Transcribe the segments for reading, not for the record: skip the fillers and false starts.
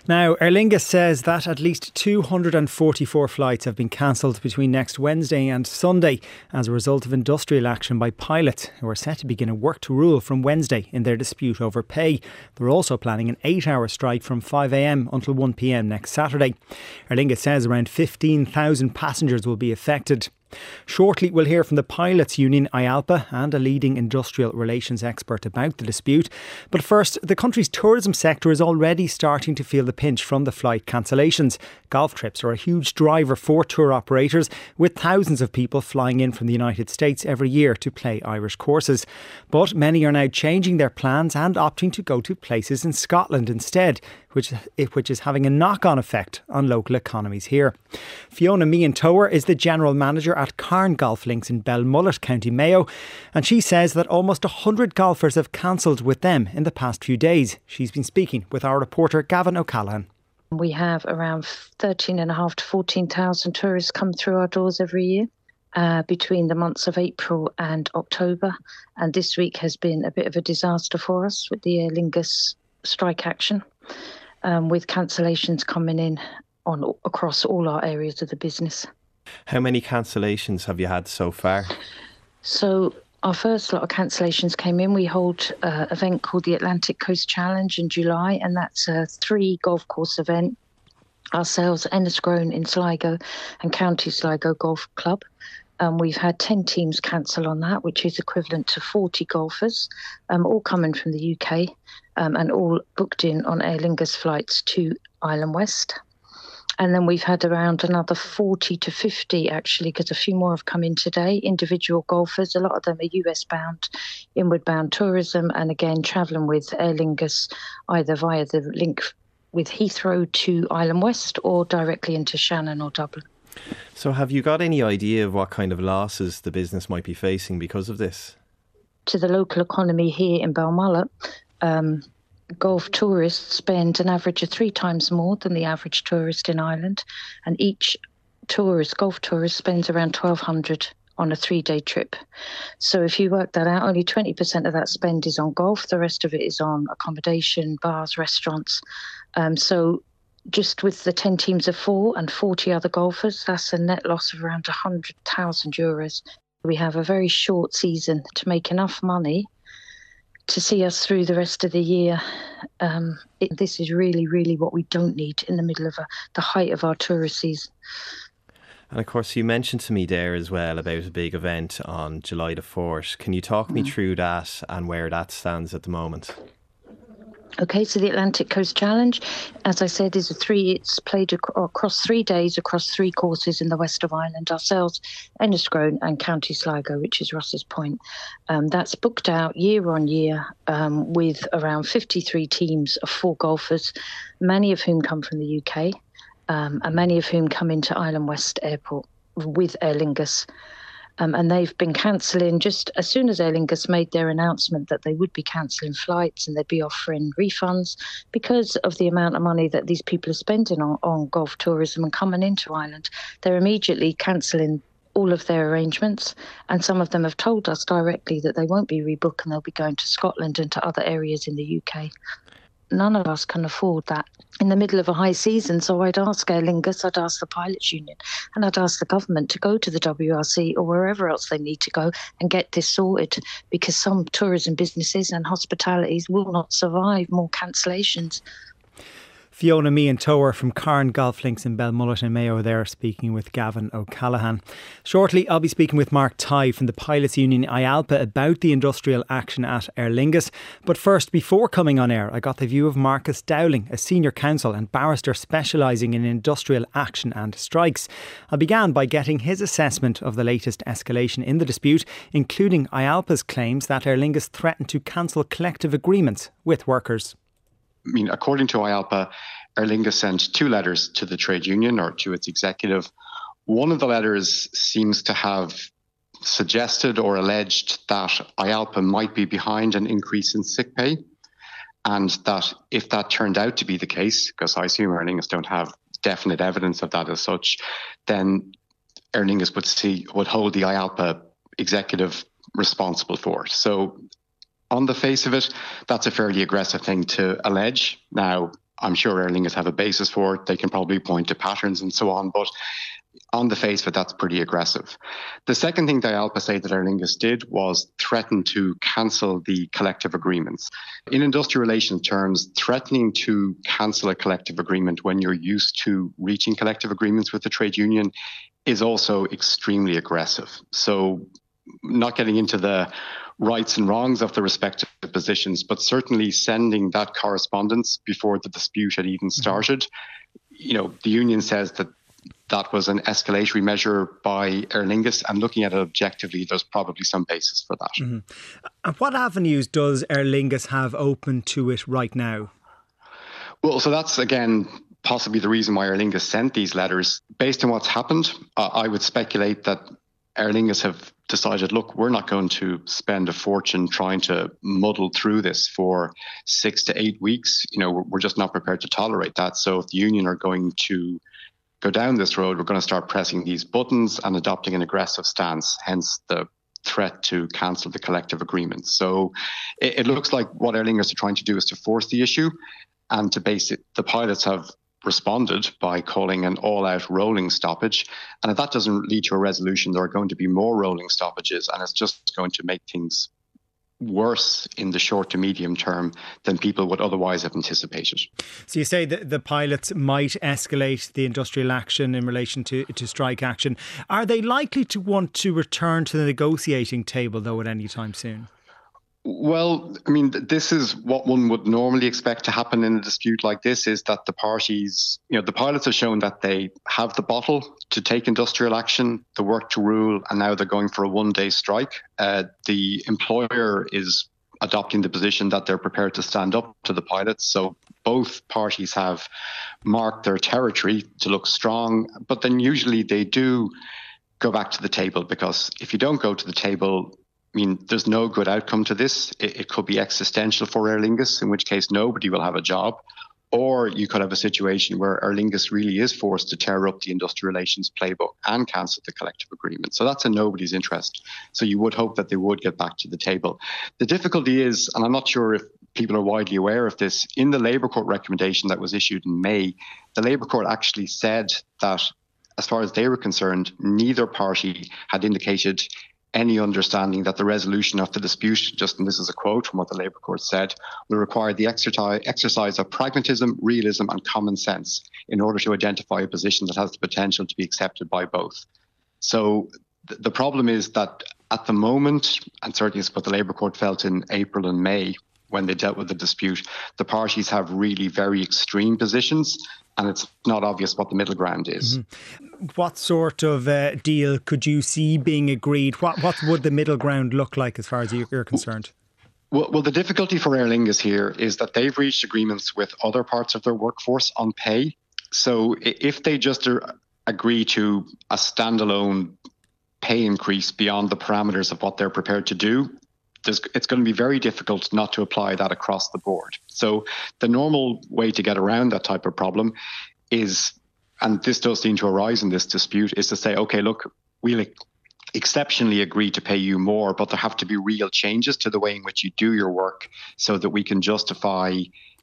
Now, Aer Lingus says that at least 244 flights have been cancelled between next Wednesday and Sunday as a result of industrial action by pilots who are set to begin a work to rule from Wednesday in their dispute over pay. They're also planning an 8-hour strike from 5 a.m. until 1 p.m. next Saturday. Aer Lingus says around 15,000 passengers will be affected. Shortly we'll hear from the pilots union IALPA and a leading industrial relations expert about the dispute. But first, the country's tourism sector is already starting to feel the pinch from the flight cancellations. Golf trips are a huge driver for tour operators, with thousands of people flying in from the United States every year to play Irish courses. But many are now changing their plans and opting to go to places in Scotland instead, which is having a knock-on effect on local economies here. Fiona Meehan Tower is the general manager at Carn Golf Links in Belmullet, County Mayo, and she says that almost 100 golfers have cancelled with them in the past few days. She's been speaking with our reporter Gavin O'Callaghan. We have around 13,500 to 14,000 tourists come through our doors every year between the months of April and October. And this week has been a bit of a disaster for us with the Aer Lingus strike action, with cancellations coming in across all our areas of the business. How many cancellations have you had so far? So our first lot of cancellations came in. We hold an event called the Atlantic Coast Challenge in July, and that's a 3 golf course event. Ourselves, Ennisgrove in Sligo and County Sligo Golf Club. We've had 10 teams cancel on that, which is equivalent to 40 golfers, all coming from the UK and all booked in on Aer Lingus flights to Ireland West. And then we've had around another 40 to 50, actually, because a few more have come in today, individual golfers. A lot of them are US-bound, inward-bound tourism, and again, travelling with Aer Lingus, either via the link with Heathrow to Ireland West or directly into Shannon or Dublin. So have you got any idea of what kind of losses the business might be facing because of this? To the local economy here in Belmullet, golf tourists spend an average of 3 times more than the average tourist in Ireland, and each golf tourist spends around $1,200 on a 3-day trip. So if you work that out, only 20% of that spend is on golf. The rest of it is on accommodation, bars, restaurants. So just with the 10 teams of 4 and 40 other golfers, that's a net loss of around €100,000. We have a very short season to make enough money to see us through the rest of the year. This is really, really what we don't need in the middle of the height of our tourist season. And of course, you mentioned to me there as well about a big event on July the 4th. Can you talk me through that and where that stands at the moment? Okay, so the Atlantic Coast Challenge, as I said, it's played across 3 days, across 3 courses in the west of Ireland, ourselves, Ennisgrove and County Sligo, which is Ross's Point. That's booked out year on year with around 53 teams of 4 golfers, many of whom come from the UK, and many of whom come into Ireland West Airport with Aer Lingus. And they've been cancelling just as soon as Aer Lingus made their announcement that they would be cancelling flights and they'd be offering refunds because of the amount of money that these people are spending on golf tourism and coming into Ireland. They're immediately cancelling all of their arrangements, and some of them have told us directly that they won't be rebooked and they'll be going to Scotland and to other areas in the UK. None of us can afford that in the middle of a high season. So I'd ask Aer Lingus, I'd ask the pilots union, and I'd ask the government to go to the WRC or wherever else they need to go and get this sorted, because some tourism businesses and hospitalities will not survive more cancellations. Fiona Meehan Tower from Carn Golf Links in Belmullet and Mayo there, speaking with Gavin O'Callaghan. Shortly I'll be speaking with Mark Tighe from the Pilots Union IALPA about the industrial action at Aer Lingus. But first, before coming on air, I got the view of Marcus Dowling, a senior counsel and barrister specialising in industrial action and strikes. I began by getting his assessment of the latest escalation in the dispute, including IALPA's claims that Aer Lingus threatened to cancel collective agreements with workers. I mean, according to IALPA, Aer Lingus sent 2 letters to the trade union or to its executive. One of the letters seems to have suggested or alleged that IALPA might be behind an increase in sick pay, and that if that turned out to be the case, because I assume Aer Lingus don't have definite evidence of that as such, then Aer Lingus would hold the IALPA executive responsible for it. So on the face of it, that's a fairly aggressive thing to allege. Now, I'm sure Aer Lingus have a basis for it. They can probably point to patterns and so on, but on the face of it, that's pretty aggressive. The second thing that IALPA say that Aer Lingus did was threaten to cancel the collective agreements. In industrial relations terms, threatening to cancel a collective agreement when you're used to reaching collective agreements with the trade union is also extremely aggressive. So not getting into the rights and wrongs of the respective positions, but certainly sending that correspondence before the dispute had even started. The union says that that was an escalatory measure by Aer Lingus, and looking at it objectively, there's probably some basis for that. And what avenues does Aer Lingus have open to it right now? Well, so that's, again, possibly the reason why Aer Lingus sent these letters. Based on what's happened, I would speculate that Aer Lingus have decided, look, we're not going to spend a fortune trying to muddle through this for 6 to 8 weeks. We're just not prepared to tolerate that. So if the union are going to go down this road, we're going to start pressing these buttons and adopting an aggressive stance, hence the threat to cancel the collective agreement. So it looks like what Aer Lingus are trying to do is to force the issue and to base it. The pilots have responded by calling an all-out rolling stoppage. And if that doesn't lead to a resolution, there are going to be more rolling stoppages, and it's just going to make things worse in the short to medium term than people would otherwise have anticipated. So you say that the pilots might escalate the industrial action in relation to strike action. Are they likely to want to return to the negotiating table, though, at any time soon? Well, this is what one would normally expect to happen in a dispute like this, is that the parties, the pilots have shown that they have the bottle to take industrial action, the work to rule, and now they're going for a one-day strike. The employer is adopting the position that they're prepared to stand up to the pilots. So both parties have marked their territory to look strong, but then usually they do go back to the table, because if you don't go to the table, there's no good outcome to this. It could be existential for Aer Lingus, in which case nobody will have a job. Or you could have a situation where Aer Lingus really is forced to tear up the industrial relations playbook and cancel the collective agreement. So that's in nobody's interest. So you would hope that they would get back to the table. The difficulty is, and I'm not sure if people are widely aware of this, in the Labour Court recommendation that was issued in May, the Labour Court actually said that, as far as they were concerned, neither party had indicated any understanding that the resolution of the dispute, and this is a quote from what the Labour Court said, will require the exercise of pragmatism, realism and common sense in order to identify a position that has the potential to be accepted by both. So the problem is that at the moment, and certainly it's what the Labour Court felt in April and May when they dealt with the dispute, the parties have really very extreme positions, and it's not obvious what the middle ground is. What sort of deal could you see being agreed? What would the middle ground look like as far as you're concerned? Well, the difficulty for Aer Lingus here is that they've reached agreements with other parts of their workforce on pay. So if they just agree to a standalone pay increase beyond the parameters of what they're prepared to do, it's going to be very difficult not to apply that across the board. So the normal way to get around that type of problem is, and this does seem to arise in this dispute, is to say, okay, look, we'll exceptionally agree to pay you more, but there have to be real changes to the way in which you do your work so that we can justify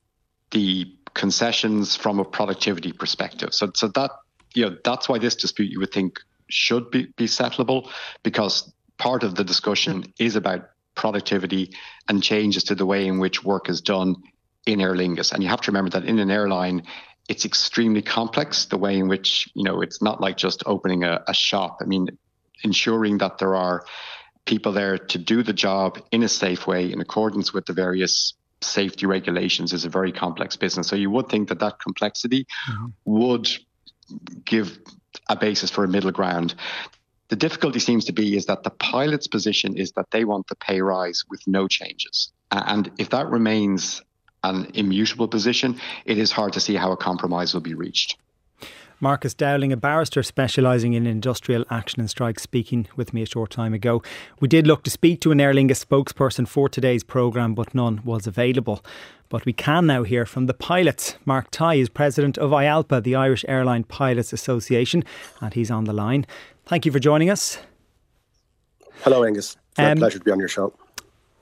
the concessions from a productivity perspective. So that, that's why this dispute, you would think, should be settleable, because part of the discussion is about productivity and changes to the way in which work is done in Aer Lingus. And you have to remember that in an airline, it's extremely complex, the way in which, it's not like just opening a shop. Ensuring that there are people there to do the job in a safe way in accordance with the various safety regulations is a very complex business. So you would think that complexity would give a basis for a middle ground. The difficulty seems to be is that the pilot's position is that they want the pay rise with no changes. And if that remains an immutable position, it is hard to see how a compromise will be reached. Marcus Dowling, a barrister specialising in industrial action and strikes, speaking with me a short time ago. We did look to speak to an Aer Lingus spokesperson for today's programme, but none was available. But we can now hear from the pilots. Mark Tighe is president of IALPA, the Irish Airline Pilots Association, and he's on the line. Thank you for joining us. Hello, Angus. It's a pleasure to be on your show.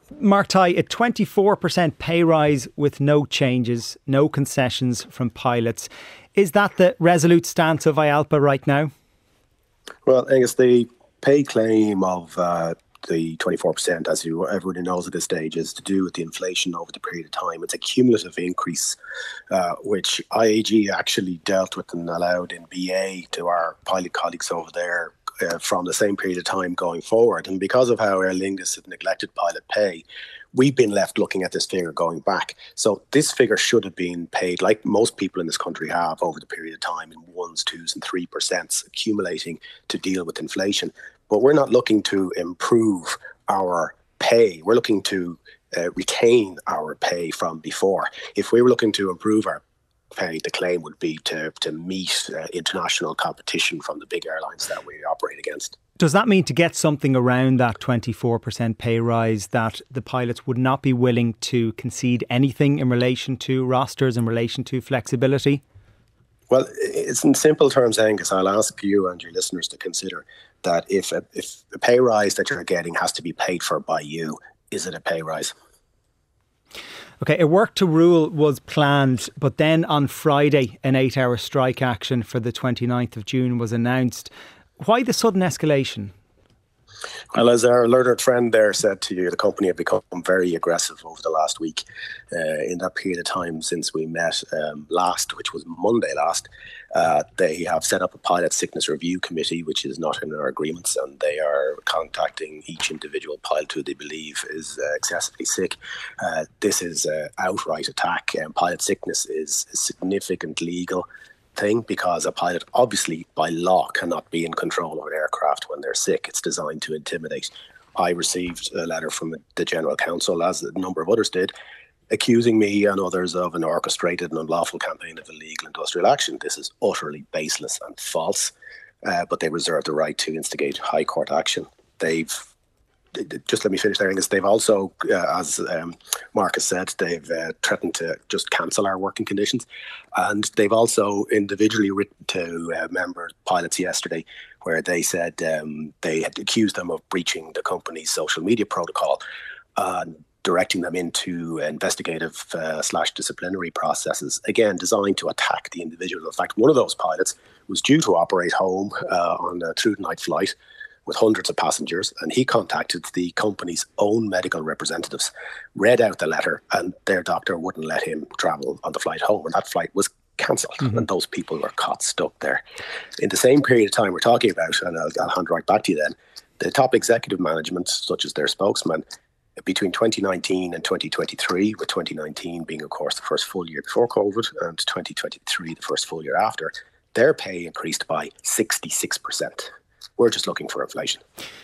Mark Tighe, a 24% pay rise with no changes, no concessions from pilots. Is that the resolute stance of IALPA right now? Well, Angus, the pay claim of the 24%, as everybody knows at this stage, is to do with the inflation over the period of time. It's a cumulative increase, which IAG actually dealt with and allowed in BA to our pilot colleagues over there from the same period of time going forward. And because of how Aer Lingus had neglected pilot pay, we've been left looking at this figure going back. So this figure should have been paid, like most people in this country have, over the period of time in 1s, 2s and 3% accumulating to deal with inflation. But we're not looking to improve our pay. We're looking to retain our pay from before. If we were looking to improve our pay, the claim would be to meet international competition from the big airlines that we operate against. Does that mean to get something around that 24% pay rise that the pilots would not be willing to concede anything in relation to rosters, in relation to flexibility? Well, it's in simple terms, Angus. I'll ask you and your listeners to consider that if a pay rise that you're getting has to be paid for by you, is it a pay rise? OK, a work to rule was planned, but then on Friday, an 8-hour strike action for the 29th of June was announced. Why the sudden escalation? Well, as our learned friend there said to you, the company have become very aggressive over the last week. In that period of time since we met last, which was Monday last, they have set up a pilot sickness review committee, which is not in our agreements, and they are contacting each individual pilot who they believe is excessively sick. This is an outright attack, and pilot sickness is a significant legal thing because a pilot obviously by law cannot be in control of an aircraft when they're sick. It's designed to intimidate. I received a letter from the General Counsel, as a number of others did, accusing me and others of an orchestrated and unlawful campaign of illegal industrial action. This is utterly baseless and false, but they reserve the right to instigate high court action. Just let me finish there, Angus. They've also, as Marcus said, they've threatened to just cancel our working conditions. And they've also individually written to member pilots yesterday where they said they had accused them of breaching the company's social media protocol and directing them into investigative / disciplinary processes, again, designed to attack the individual. In fact, one of those pilots was due to operate home on a through-the-night flight with hundreds of passengers, and he contacted the company's own medical representatives, read out the letter, and their doctor wouldn't let him travel on the flight home, and that flight was cancelled, and those people were caught stuck there. In the same period of time we're talking about, and I'll hand right back to you then, the top executive management, such as their spokesman, between 2019 and 2023, with 2019 being, of course, the first full year before COVID, and 2023 the first full year after, their pay increased by 66%. We're just looking for inflation.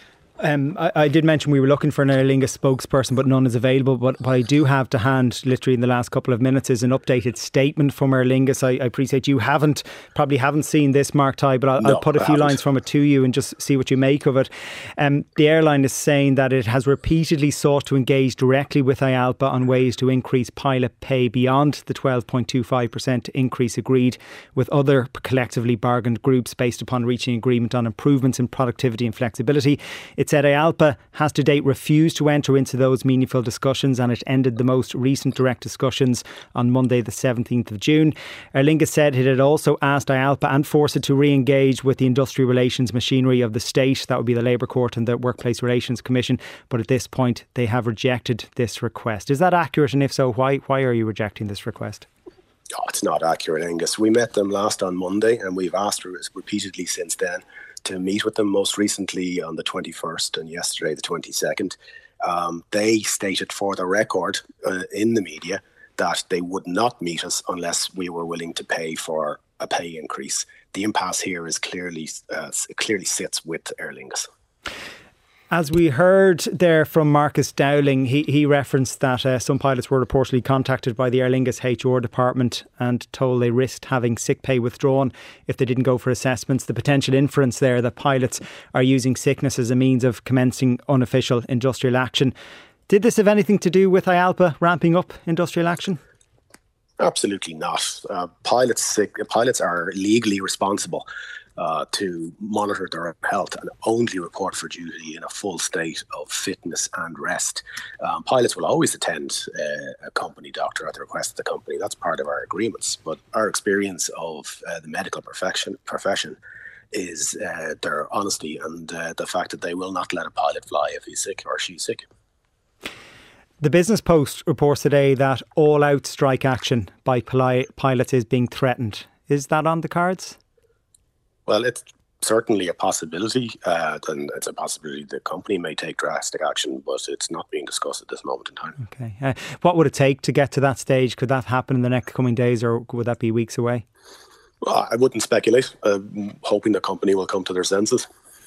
I did mention we were looking for an Aer Lingus spokesperson, but none is available. But what I do have to hand, literally in the last couple of minutes, is an updated statement from Aer Lingus. I appreciate you probably haven't seen this, Mark Tighe, but I'll put a few lines from it to you and just see what you make of it. The airline is saying that it has repeatedly sought to engage directly with IALPA on ways to increase pilot pay beyond the 12.25% increase agreed with other collectively bargained groups based upon reaching agreement on improvements in productivity and flexibility. It said IALPA has to date refused to enter into those meaningful discussions, and it ended the most recent direct discussions on Monday the 17th of June. Aer Lingus said it had also asked IALPA and Forsa to re-engage with the industrial relations machinery of the state, that would be the Labour Court and the Workplace Relations Commission, but at this point they have rejected this request. Is that accurate, and if so, why are you rejecting this request? Oh, it's not accurate, Angus. We met them last on Monday, and we've asked repeatedly since then to meet with them, most recently on the 21st and yesterday the 22nd. They stated for the record in the media that they would not meet us unless we were willing to pay for a pay increase. The impasse here is clearly sits with Aer Lingus. As we heard there from Marcus Dowling, he referenced that some pilots were reportedly contacted by the Aer Lingus HR department and told they risked having sick pay withdrawn if they didn't go for assessments. The potential inference there that pilots are using sickness as a means of commencing unofficial industrial action. Did this have anything to do with IALPA ramping up industrial action? Absolutely not. Pilots are legally responsible to monitor their own health and only report for duty in a full state of fitness and rest. Pilots will always attend a company doctor at the request of the company. That's part of our agreements. But our experience of the medical profession is their honesty and the fact that they will not let a pilot fly if he's sick or she's sick. The Business Post reports today that all-out strike action by pilots is being threatened. Is that on the cards? Well, it's certainly a possibility. And it's a possibility the company may take drastic action, but it's not being discussed at this moment in time. Okay. What would it take to get to that stage? Could that happen in the next coming days, or would that be weeks away? Well, I wouldn't speculate. Hoping the company will come to their senses.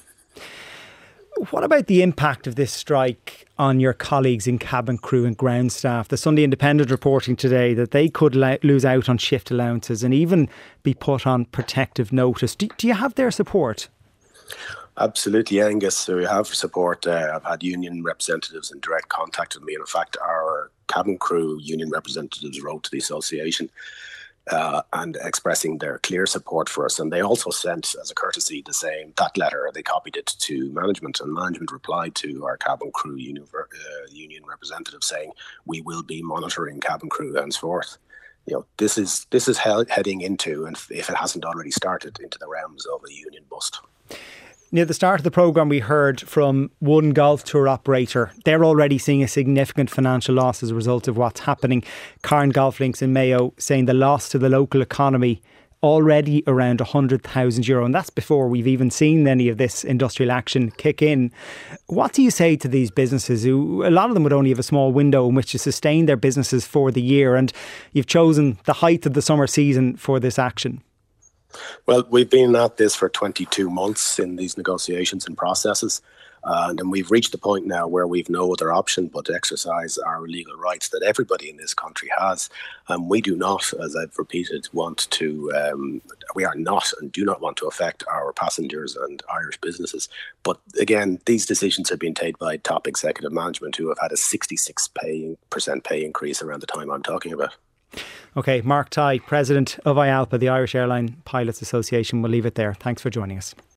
What about the impact of this strike on your colleagues in cabin crew and ground staff? The Sunday Independent reporting today that they could lose out on shift allowances and even be put on protective notice. Do you have their support? Absolutely, Angus. We have support. I've had union representatives in direct contact with me. And in fact, our cabin crew union representatives wrote to the association and expressing their clear support for us. And they also sent, as a courtesy, that letter. They copied it to management, and management replied to our cabin crew union representative saying, we will be monitoring cabin crew henceforth. This is heading into, and if it hasn't already started, into the realms of a union bust. Near the start of the programme, we heard from one golf tour operator. They're already seeing a significant financial loss as a result of what's happening. Cairn Golf Links in Mayo saying the loss to the local economy already around €100,000. And that's before we've even seen any of this industrial action kick in. What do you say to these businesses who, a lot of them would only have a small window in which to sustain their businesses for the year, and you've chosen the height of the summer season for this action? Well, we've been at this for 22 months in these negotiations and processes. And we've reached the point now where we've no other option but to exercise our legal rights that everybody in this country has. And we do not, as I've repeated, we are not and do not want to affect our passengers and Irish businesses. But again, these decisions have been taken by top executive management who have had a 66% pay increase around the time I'm talking about. OK, Mark Tighe, President of IALPA, the Irish Airline Pilots Association. We'll leave it there. Thanks for joining us.